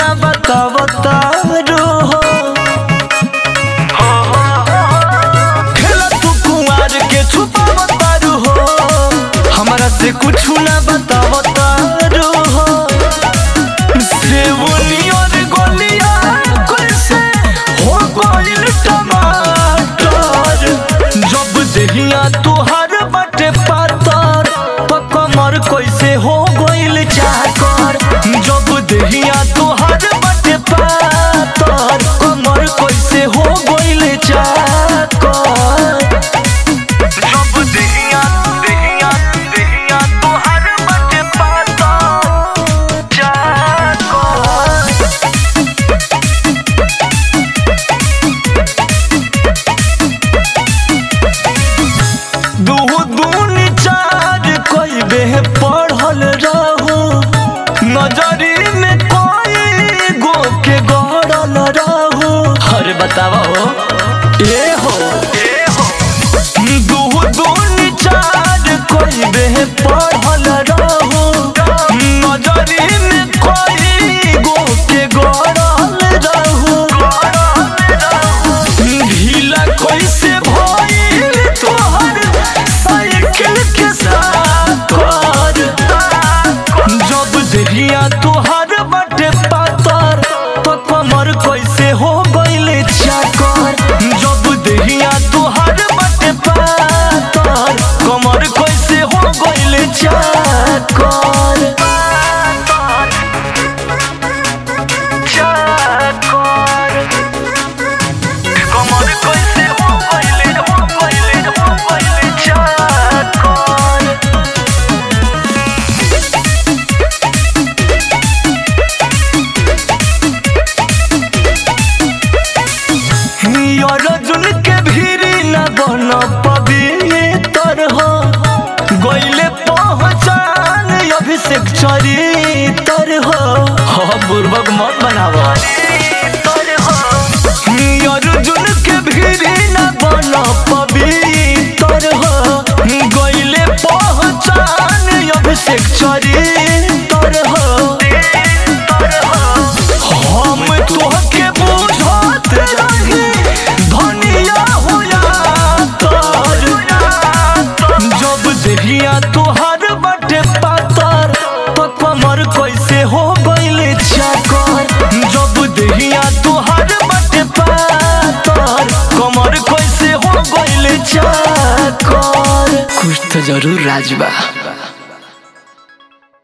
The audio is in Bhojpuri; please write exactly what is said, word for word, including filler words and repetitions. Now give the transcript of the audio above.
ना बतावता रो खेला तू कुंवार के छुपावता रो हमरा से कुछ ना बतावता रो सेवनियर गलिया कैसे हो गइल टमाटर जब देहिया तोहर बटे पातर कमर कैसे हो गइल चाकर जब देहिया तोहर बटे पातर कमर कैसे हो गइल चाकर जब देहिया देहिया देहिया तोहर बटे पातर चाकर दू दून चार कोई बे पढ़ल रहू नजरी में कोई गो के गड़ल रहू अरे बतावा हो ए हो ए हो दू दून चार कोई बे पढ़ल रहू नजरी में कोई गो के गड़ल रहू ढीला कैसे भइल तोहर साइकिल के साथ जब देहिया तोहर बटे पातर तो कमर कैसे हो गइल चाकर जब देहिया तोहर बटे पातर कमर कैसे हो गइल चाकर चाकर कमर कैसे हो गइल हो गइल हो गइल चाकर अर्जुन के भीरी न बन पवित्र हो गइले पहचान अभिषेक चरित्र हो हाँ बुर्बक मत बनावा अर्जुन के भीरी न बन पवित्र हो गइले पहचान अभिषेक चरित्र हो हम तोहके बुझत रही धनिया होया तर जब देहिया तोहर बटे पातर तो कमर कैसे हो गइल चाकर जब देहिया तोहर बटे पातर कमर कैसे हो गइल चाकर कुछ तो जरूर राज बा।